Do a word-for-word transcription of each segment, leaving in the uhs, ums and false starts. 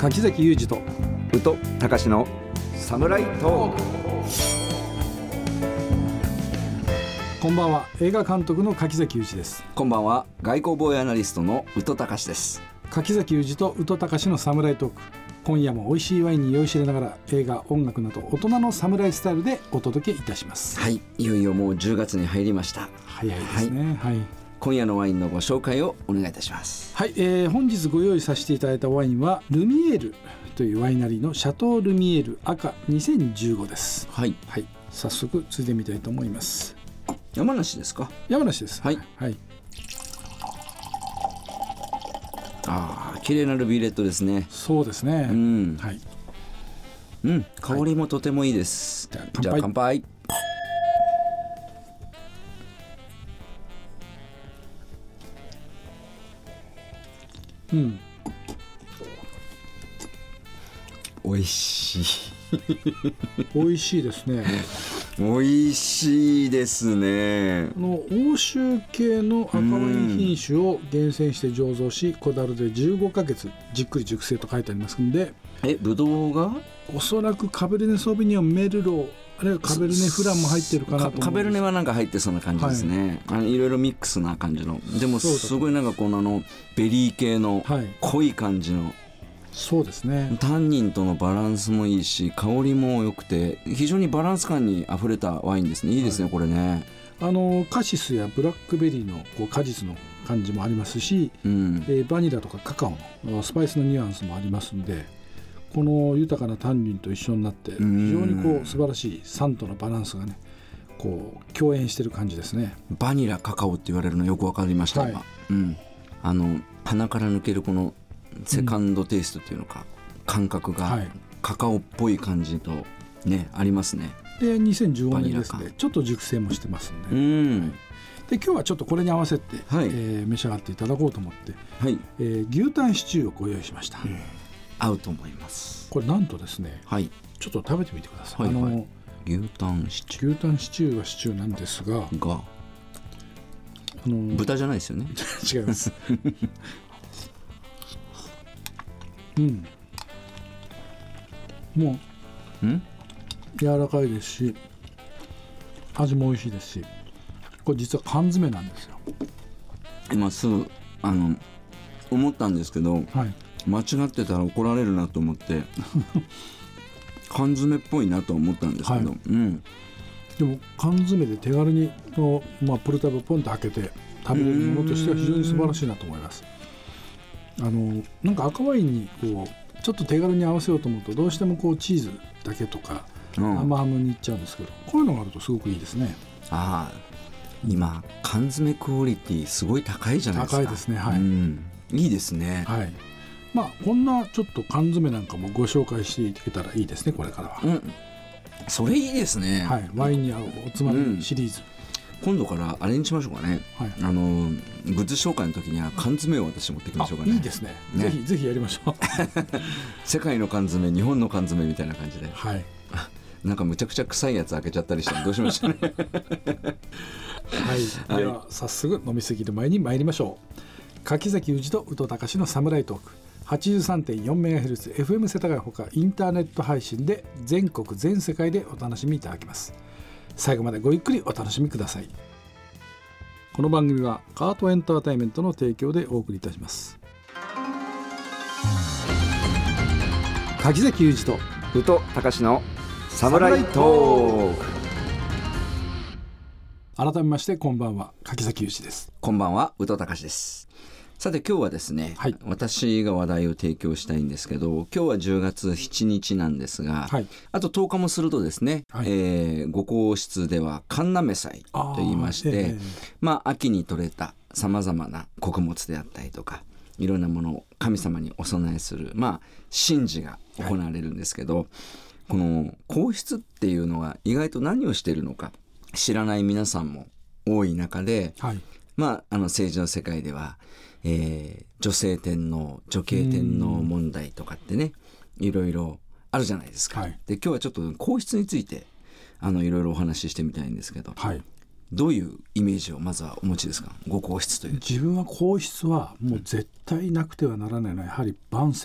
柿崎裕二と宇都隆のサムライトーク。 こんばんは。映画監督の柿崎裕二です。 こんばんは。外交防衛アナリストの宇都隆です。 柿崎裕二と宇都隆のサムライトーク。今夜も美味しいワインに酔いしれながら映画、音楽など大人のサムライスタイルでお届けいたします。 はい、いよいよもうじゅうがつに入りました。 早いですね。はい、はい、 今夜のワインのご紹介をお願いいたします。 はい、えー、本日ご用意させていただいたワインはルミエールというワイナリーのシャトールミエール赤にせんじゅうごです。 はい、 はい、早速ついでみたいと思います。 山梨ですか？ 山梨です。 はい、 はい、 ああ、綺麗なルビーレッドですね。 そうですね。 うん、 はい、 うん、香りもとてもいいです。はい、じゃあ乾杯。 うん、 美味しい美味しいですね。 美味しいですね。 あの欧州系の赤ワイン品種を厳選して醸造し、小樽でじゅうごかげつじっくり熟成と書いてありますので、 え、ブドウがおそらくカベルネソービニョン、メルロー、あるいはカベルネフランも入ってるかなと思うんです。 カベルネはなんか入ってそうな感じですね。はい、あのいろいろミックスな感じの、でもすごいなんかこのあのベリー系の濃い感じの、はい、 そうですね。 タンニンとのバランスもいいし、香りも良くて非常にバランス感にあふれたワインですね。いいですね、はい、これね。 あのカシスやブラックベリーのこう果実の感じもありますし、うん、えー、バニラとかカカオのスパイスのニュアンスもありますので、この豊かなタンニンと一緒になって非常にこう素晴らしい酸とのバランスがね、こう共演してる感じですね。 バニラカカオって言われるのよく分かりました、はい、今、うん、あの鼻から抜けるこのセカンドテイストっていうのか、うん、感覚がカカオっぽい感じとね、ありますね。 でにせんじゅうごねんですね。ちょっと熟成もしてますんで、うん、で今日はちょっとこれに合わせて、はい、えー、召し上がっていただこうと思って、はい、えー、牛タンシチューをご用意しました、うん、 合うと思います。これなんとですね、はい、ちょっと食べてみてください。はいはい、あの牛タンシチュー牛タンシチューはシチューなんですが、があの豚じゃないですよね。 違いますうん、もう柔らかいですし、味も美味しいですし、これ実は缶詰なんですよ。 今すぐあの思ったんですけど、はい、間違ってたら怒られるなと思って缶詰っぽいなと思ったんですけど、はい、うん、 でも缶詰で手軽にの、まあ、ポルタブをポンと開けて食べれるものとしては非常に素晴らしいなと思います。あのなんか赤ワインにこうちょっと手軽に合わせようと思うとどうしてもこうチーズだけとか、うん、生ハムにいっちゃうんですけど、こういうのがあるとすごくいいですね。 ああ、今缶詰クオリティすごい高いじゃないですか。 高いですね、はい、 うん、いいですね。 はい、まあこんなちょっと缶詰なんかもご紹介していけたらいいですね、これからは。うん、 それいいですね。 はい、ワインに合うおつまみシリーズ、 うん、今度からあれにしましょうかね、はい、あのグッズ紹介の時には缶詰を私持ってきましょうかね。 いいです ね, ねぜひぜひやりましょう世界の缶詰、日本の缶詰みたいな感じで、 はい、 なんかむちゃくちゃ臭いやつ開けちゃったりしたらどうしましょうねはい、では早速飲みすぎる前に参りましょう。柿崎裕二と宇都隆のサムライトーク、 はちじゅうさんてんよんメガヘルツ エフエム 世田谷ほかインターネット配信で全国全世界でお楽しみいただけます。最後までごゆっくりお楽しみください。この番組はカートエンターテインメントの提供でお送りいたします。柿崎裕二と宇都隆のサムライトーク。 改めましてこんばんは、柿崎裕二です。 こんばんは、宇都隆です。さて今日はですね、はい、私が話題を提供したいんですけど、今日はじゅうがつしちにちなんですが、はい、あととおかもするとですね、はい、えー、ご皇室では神嘗祭といいまして、えーまあ、秋に採れたさまざまな穀物であったりとかいろんなものを神様にお供えする、まあ、神事が行われるんですけど、はい、この皇室っていうのは意外と何をしているのか知らない皆さんも多い中で、はい、まあ、あの政治の世界ではえー、女性天皇女系天皇問題とかってね、いろいろあるじゃないですか、はい、で今日はちょっと皇室についてあのいろいろお話ししてみたいんですけど、はい、どういうイメージをまずはお持ちですか？ご皇室という。 自分は皇室はもう絶対なくてはならないのはやはり万世一系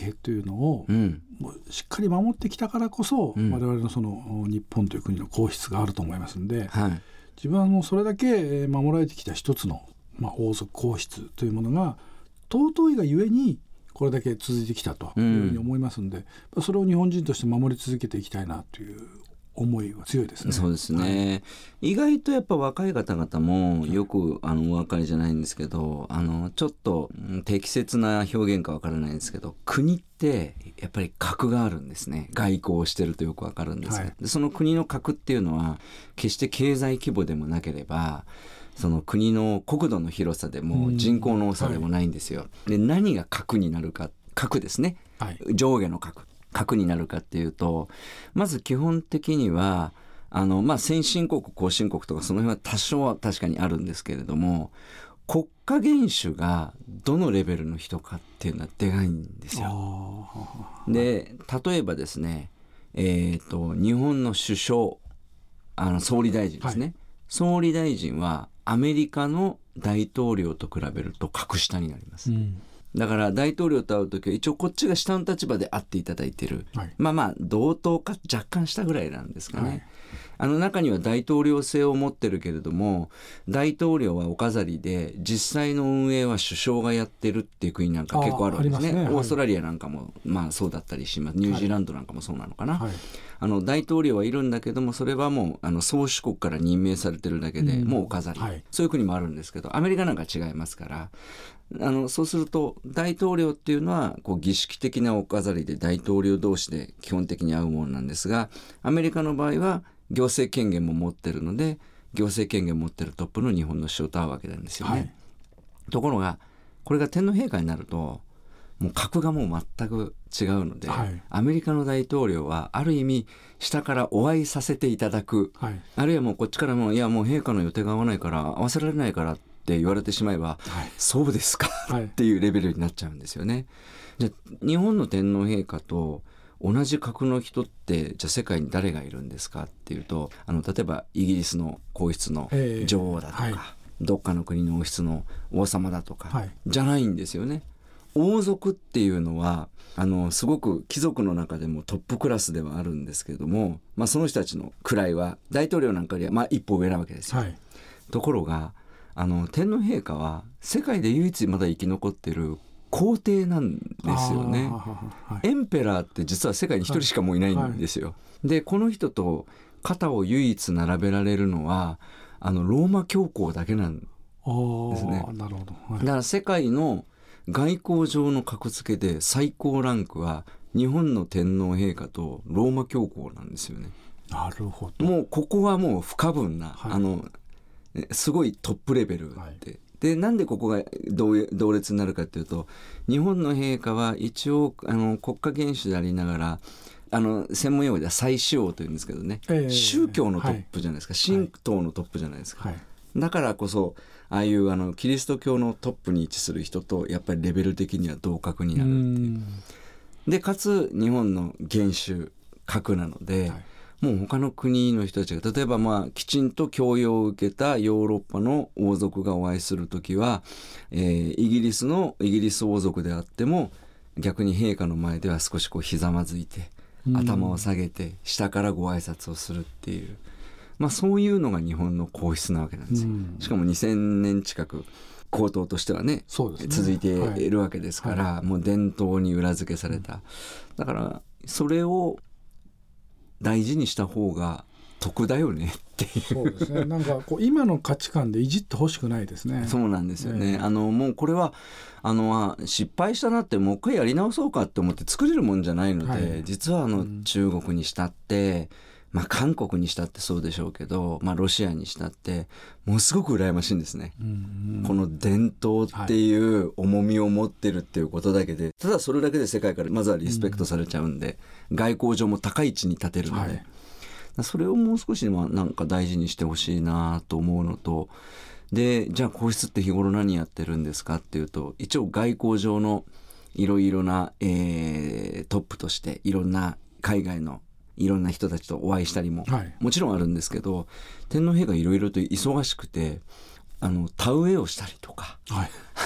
係というのを、うん、もうしっかり守ってきたからこそ、うん、我々のその日本という国の皇室があると思いますので、はい、自分はもうそれだけ守られてきた一つの、まあ、王族皇室というものが尊いがゆえにこれだけ続いてきたというふうに思いますので、うん、それを日本人として守り続けていきたいなという思いは強いですね。 そうですね、はい、意外とやっぱ若い方々もよくあのお分かりじゃないんですけど、あのちょっと適切な表現か分からないんですけど、国ってやっぱり格があるんですね。外交をしてるとよく分かるんですが、はい、でその国の格っていうのは決して経済規模でもなければその国の国土の広さでも人口の多さでもないんですよ、はい、で何が格になるか、格ですね、はい、上下の格核になるかっていうと、まず基本的にはあの、まあ、先進国後進国とかその辺は多少は確かにあるんですけれども、国家元首がどのレベルの人かっていうのはでかいんですよ。で例えばですね、えーと、日本の首相、あの総理大臣ですね、はい、総理大臣はアメリカの大統領と比べると格下になります、うん、だから大統領と会うときは一応こっちが下の立場で会っていただいてる、はい、まあまあ同等か若干下ぐらいなんですかね、はい、あの中には大統領制を持ってるけれども大統領はお飾りで実際の運営は首相がやってるっていう国なんか結構あるんですね。ね、オーストラリアなんかもまあそうだったりします。ニュージーランドなんかもそうなのかな、はい、あの大統領はいるんだけどもそれはもうあの宗主国から任命されてるだけで、うん、もうお飾り、はい、そういう国もあるんですけどアメリカなんか違いますから、あのそうすると大統領っていうのはこう儀式的なお飾りで大統領同士で基本的に会うものなんですが、アメリカの場合は行政権限も持ってるので行政権限を持ってるトップの日本の首相と会うわけなんですよね、はい、ところがこれが天皇陛下になるともう格がもう全く違うので、はい、アメリカの大統領はある意味下からお会いさせていただく、はい、あるいはもうこっちからもいやもう陛下の予定が合わないから合わせられないからって言われてしまえば、はい、そうですか、はい、っていうレベルになっちゃうんですよね。じゃあ日本の天皇陛下と同じ格の人ってじゃあ世界に誰がいるんですかっていうと、あの例えばイギリスの皇室の女王だとか、えーはい、どっかの国の王室の王様だとか、はい、じゃないんですよね。王族っていうのはあのすごく貴族の中でもトップクラスではあるんですけれども、まあ、その人たちの位は大統領なんかよりはまあ一歩上なわけですよ、はい、ところがあの天皇陛下は世界で唯一まだ生き残っている皇帝なんですよね、はい、エンペラーって実は世界に一人しかもういないんですよ、はいはい、でこの人と肩を唯一並べられるのはあのローマ教皇だけなんですね。なるほど、はい、だから世界の外交上の格付けで最高ランクは日本の天皇陛下とローマ教皇なんですよね。 なるほど。 もうここはもう不可分な、はい、あのすごいトップレベルで、はい、でなんでここが 同, 同列になるかというと、日本の陛下は一応あの国家元首でありながらあの専門用語では最主王というんですけどね、えー、宗教のトップじゃないですか、はい、神道のトップじゃないですか、はい、だからこそああいうあのキリスト教のトップに位置する人とやっぱりレベル的には同格になるっていう、うでかつ日本の元首格なので、はい、もう他の国の人たちが例えばまあきちんと教養を受けたヨーロッパの王族がお会いするときは、えー、イギリスのイギリス王族であっても逆に陛下の前では少しこうひざまずいて頭を下げて下からご挨拶をするっていう、まあ、そういうのが日本の皇室なわけなんですよ。しかもにせんねん近く皇統としては ね, そうですね続いているわけですから、はいはい、もう伝統に裏付けされた、だからそれを大事にした方が得だよねっていう。 そうですね、なんかこう今の価値観でいじってほしくないですね。 そうなんですよね、えー、あのもうこれはあの失敗したなってもう一回やり直そうかって思って作れるもんじゃないので、はい、実はあの、うん、中国にしたってまあ、韓国にしたってそうでしょうけど、まあ、ロシアにしたってものすごく羨ましいんですね、うんうん、この伝統っていう重みを持ってるっていうことだけで、はい、ただそれだけで世界からまずはリスペクトされちゃうんで、うん、外交上も高い位置に立てるので、はい、それをもう少しなんか大事にしてほしいなと思うのと、でじゃあ皇室って日頃何やってるんですかっていうと、一応外交上のいろいろな、えー、トップとしていろんな海外のいろんな人たちとお会いしたりも、はい、もちろんあるんですけど、天皇陛下いろいろと忙しくてあの田植えをしたりとか、はい、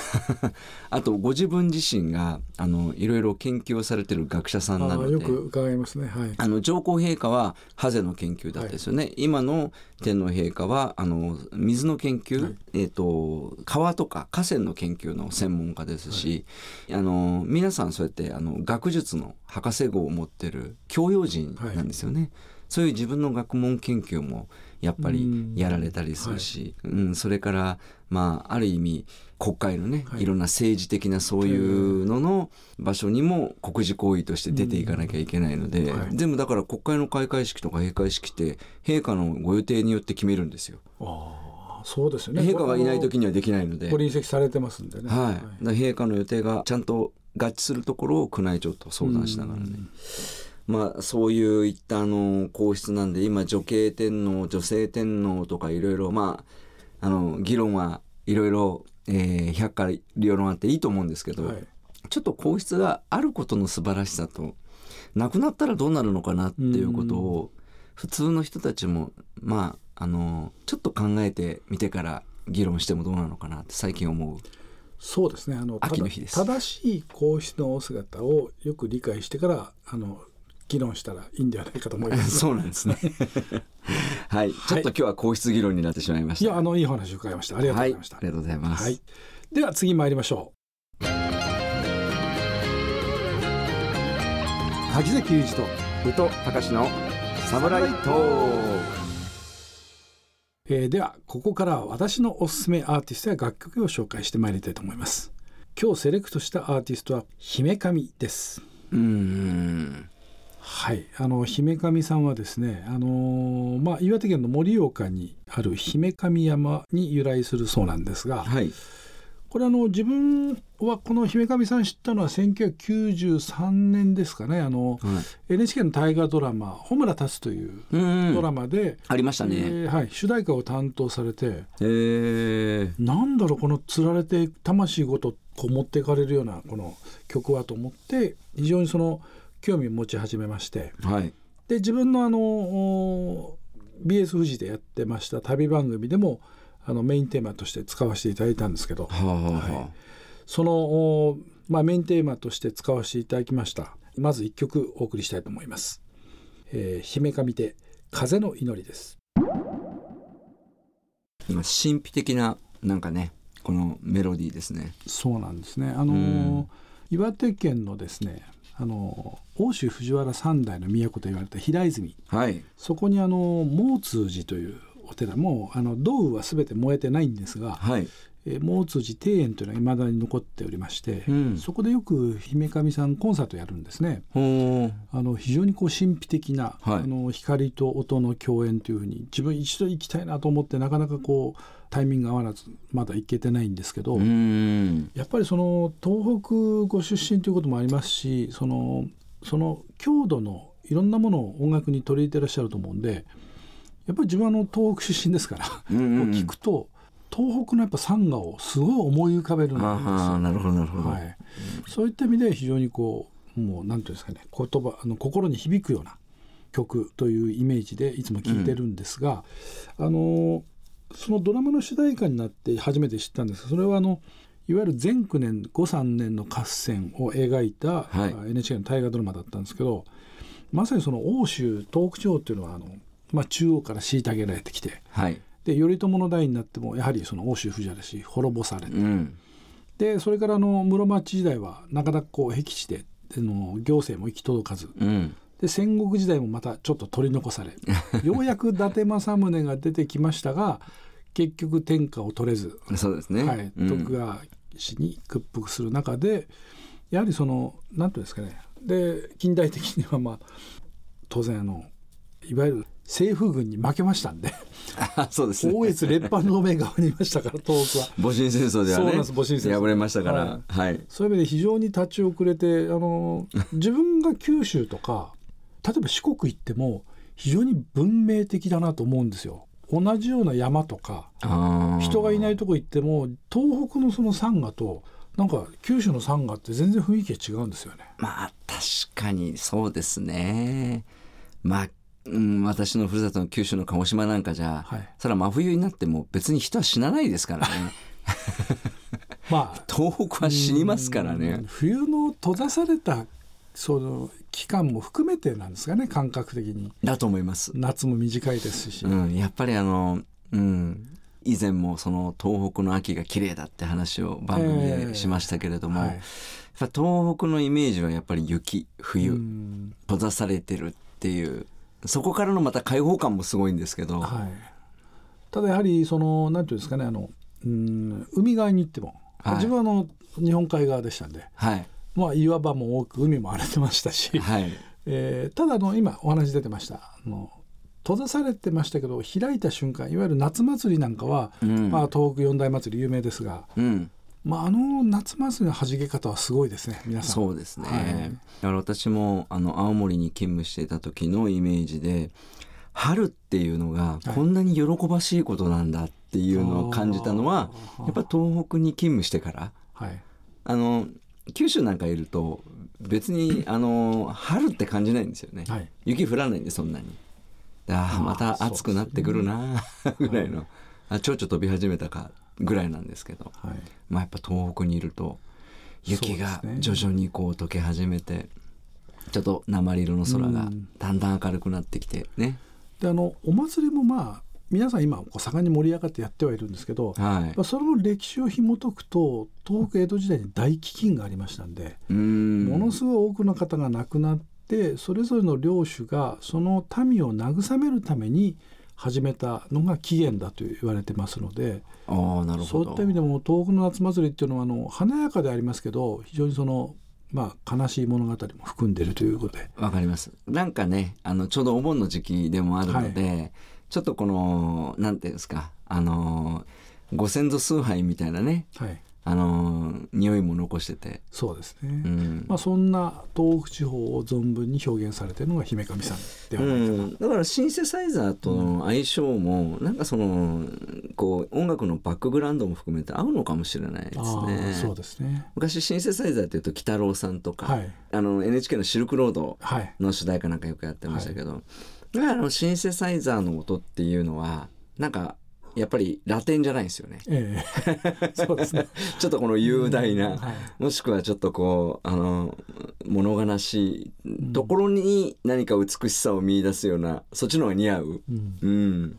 あとご自分自身があのいろいろ研究をされてる学者さんなので、 よく伺いますね、はい、 あの上皇陛下はハゼの研究だったですよね、はい、今の天皇陛下はあの水の研究、はい、えーと、川とか河川の研究の専門家ですし、はい、あの皆さんそうやってあの学術の博士号を持ってる教養人なんですよね、はい、そういう自分の学問研究もやっぱりやられたりするし、うん、はい、うん、それからまあある意味国会のね、はい、いろんな政治的なそういうのの場所にも国事行為として出ていかなきゃいけないので、はい、全部だから国会の開会式とか閉会式って陛下のご予定によって決めるんですよ。 あ、そうですよね。 陛下がいない時にはできないので、 ご臨席されてますんでね、 はいはい、だから陛下の予定がちゃんと合致するところを宮内庁と相談しながらね、まあ、そういういったあの皇室なんで、今女系天皇女性天皇とかいろいろまああの議論はいろいろ百花両論あっていいと思うんですけど、はい、ちょっと皇室があることの素晴らしさとなくなったらどうなるのかなっていうことを普通の人たちもまああのちょっと考えてみてから議論してもどうなのかなって最近思う。 そうですね、あの秋の日です。 正しい皇室のお姿をよく理解してからあの議論したらいいんではないかと思います。 そうなんですねはい、ちょっと今日は皇室議論になってしまいました。 いや、あのいい話を伺いました。ありがとうございました。 はい、ありがとうございます、 はい、では次参りましょう。柿崎裕二と宇都隆のサムライトーク。 えー、ではここからは私のおすすめアーティストや楽曲を紹介してまいりたいと思います。今日セレクトしたアーティストは姫神です。 うーん、 はい、あの姫神さんはですね、あのーまあ、岩手県の盛岡にある姫神山に由来するそうなんですが、 はい、 これあの自分はこの姫神さん知ったのはせんきゅうひゃくきゅうじゅうさんねんですかね。あの、はい、エヌエイチケー の大河ドラマ「穂村達」というドラマでありましたね、 えーはい、主題歌を担当されて、 えー、 なんだろうこのつられて魂ごとこう持っていかれるようなこの曲はと思って非常にその興味を持ち始めまして、 はい、 で自分のあの ビーエス 富士でやってました旅番組でもあのメインテーマとして使わせていただいたんですけど、 はあはあ、 はい、その、まあ、メインテーマとして使わせていただきました。まずいっきょくお送りしたいと思います。えー、姫神で風の祈りです。 今神秘的ななんかねこのメロディーですね。 そうなんですね。あの岩手県のですねあの奥州藤原三代の都と言われた平泉、 はい、 そこにあの毛通寺というお寺もあの道具は全て燃えてないんですが、 はい、 えー、毛通寺庭園というのが未だに残っておりまして、うん、そこでよく姫神さんコンサートやるんですね。あの非常にこう神秘的な、はい、あの光と音の共演というふうに自分一度行きたいなと思ってなかなかこうタイミングが合わなずまだ行けてないんですけど、 うんやっぱりその東北ご出身ということもありますし、そのその郷土のいろんなものを音楽に取り入れてらっしゃると思うんで、やっぱり自分はあの東北出身ですから、うんうん、聞くと東北のやっぱ山河をすごい思い浮かべるんですよ。 あ、なるほどなるほど、 はい、そういった意味で非常にこうもうなんていうんですかね、言葉あの心に響くような曲というイメージでいつも聴いてるんですが、うん、あのそのドラマの主題歌になって初めて知ったんですが、それはあのいわゆる前九年後三年の合戦を描いた、はい、エヌエイチケー の大河ドラマだったんですけど、まさにその奥州東北地方っていうのはあの、まあ、中央から虐げられてきて、はい、で頼朝の代になってもやはりその奥州藤原氏滅ぼされて、うん、でそれからあの室町時代はなかなかこう僻地での行政も行き届かず、うん、で戦国時代もまたちょっと取り残されようやく伊達政宗が出てきましたが結局天下を取れず、 そうですね、 はい、徳川氏に屈服する中で、やはりその何ていうんですかね、で近代的にはまあ当然あのいわゆる政府軍に負けましたんでそうですね、 大越列藩同盟側にいましたから東北は戊辰戦争ではね、そうなんです、 戊辰戦争敗れましたから、 はいはい、 そういう意味で非常に立ち遅れて、あの自分が九州とか例えば四国行っても非常に文明的だなと思うんですよ。同じような山とか人がいないとこ行っても東北のその山河となんか九州の山河って全然雰囲気が違うんですよね。 まあ確かにそうですね。まあ、うん、私のふるさとの九州の鹿児島なんかじゃ、はい、それは真冬になっても別に人は死なないですからねまあ、東北は死にますからね。 冬の閉ざされたその期間も含めてなんですかね、感覚的に。 だと思います。 夏も短いですし、 うん、やっぱりあの、うん、以前もその東北の秋が綺麗だって話を番組でしましたけれども、えーはい、やっぱ東北のイメージはやっぱり雪、冬、閉ざされてるっていう、そこからのまた開放感もすごいんですけど、はい、 ただやはりそのなんていうんですかね、あのうん海側に行っても、はい、自分はあの日本海側でしたんで、はい、まあ、岩場も多く海も荒れてましたし、はい、えー、ただあの今お話出てました、あの閉ざされてましたけど開いた瞬間、いわゆる夏祭りなんかは、うん、まあ、東北四大祭り有名ですが、うん、まあ、あの夏祭りの弾け方はすごいですね、皆さん。 そうですね、はい、だから私もあの青森に勤務していた時のイメージで、春っていうのがこんなに喜ばしいことなんだっていうのを感じたのは、はい、やっぱ東北に勤務してから、はい、あの九州なんかいると別にあの春って感じないんですよね、はい、雪降らないんでそんなに。ああまた暑くなってくるなぐらいの、あ蝶々飛び始めたかぐらいなんですけど、はい、まあ、やっぱ東北にいると雪が徐々にこう溶け始めて、ちょっと鉛色の空がだんだん明るくなってきてね。 であのお祭りもまあ皆さん今こう盛んに盛り上がってやってはいるんですけど、はい、その歴史を紐解くと東北江戸時代に大飢饉がありましたんで、うーんものすごい多くの方が亡くなって、それぞれの領主がその民を慰めるために始めたのが起源だと言われてますので、 あー、なるほど。 そういった意味でも東北の夏祭りっていうのはあの華やかでありますけど、非常にそのまあ、悲しい物語も含んでいるということで。 わかります。なんかね、あのちょうどお盆の時期でもあるので、はい、ちょっとこのなんていうんですか、あのご先祖崇拝みたいなね、はい、あの匂いも残してて。 そうですね、うん、まあ、そんな東北地方を存分に表現されているのが姫神さんではないかな、うん、 だからシンセサイザーとの相性も、うん、なんかそのこう音楽のバックグラウンドも含めて合うのかもしれないですね。 そうですね。 昔シンセサイザーというと鬼太郎さんとか、はい、あの エヌエイチケー のシルクロードの主題歌なんかよくやってましたけど、はい、だからあのシンセサイザーの音っていうのはなんかやっぱりラテンじゃないんですよね、ええ、そうですねちょっとこの雄大な、うん、はい、もしくはちょっとこうあの物悲しいところに何か美しさを見出すような、そっちの方が似合う、うんうん、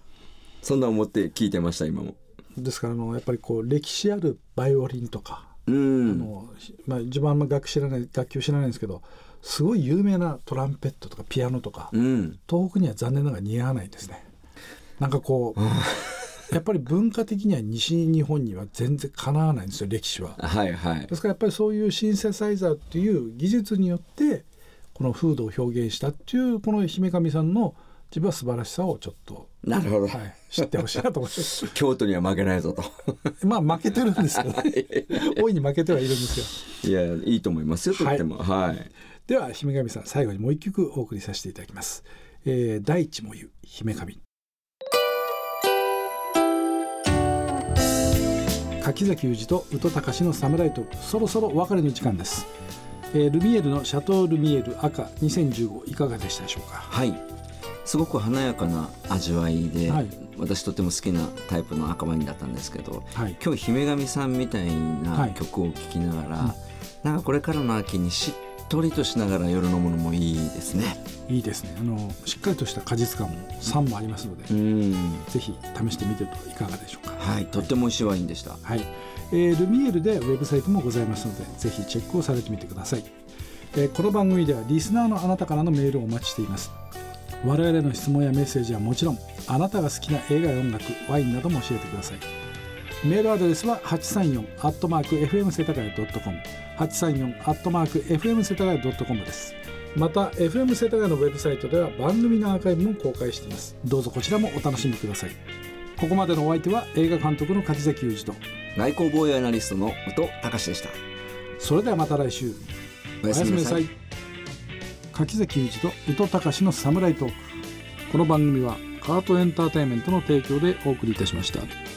そんな思って聞いてました今も。 ですからあのやっぱりこう歴史あるバイオリンとか、うん、あのまあ、自分はあんま楽器知らない楽器を知らないんですけど、すごい有名なトランペットとかピアノとか、うん、東北には残念ながら似合わないんですね。なんかこうやっぱり文化的には西日本には全然かなわないんですよ、歴史は。はいはい、ですからやっぱりそういうシンセサイザーっていう技術によってこの風土を表現したっていうこの姫神さんの自分は素晴らしさをちょっと、 なるほど、 はい、知ってほしいなと思います京都には負けないぞとまあ負けてるんですけどね大いに負けてはいるんですよ。いやいいと思いますよと言っても、はいはい、 では姫神さん、最後にもう一曲お送りさせていただきます、えー、大地もゆ姫神。柿崎裕二と宇多隆のサムライトーク、そろそろお別れの時間です、えー、ルミエールのシャトールミエール赤にせんじゅうごいかがでしたでしょうか。 はい、すごく華やかな味わいで、はい、私とても好きなタイプの赤ワインだったんですけど、はい、今日姫神さんみたいな曲を聴きながら、はい、うん、なんかこれからの秋にしっとりとしながら夜飲むのもいいですね。 いいですね。あのしっかりとした果実感も酸もありますので、うん、ぜひ試してみてはいかがでしょうか。 はい、とっても美味しいワインでした。 はい、えー、ルミエールでウェブサイトもございますので、ぜひチェックをされてみてください。えー、この番組ではリスナーのあなたからのメールをお待ちしています。我々の質問やメッセージはもちろん、あなたが好きな映画や音楽、ワインなども教えてください。メールアドレスは はちさんよん アットマーク エフエム 世田谷 ドットコム はちさんよん アットマーク エフエム 世田谷 ドットコム です。また エフエム 世田谷のウェブサイトでは番組のアーカイブも公開しています。どうぞこちらもお楽しみください。ここまでのお相手は映画監督の柿崎裕二と外交防衛アナリストの宇都隆でした。 それではまた来週、 おやすみなさい。 柿崎裕二と宇都隆のサムライトーク。この番組はカートエンターテインメントの提供でお送りいたしました。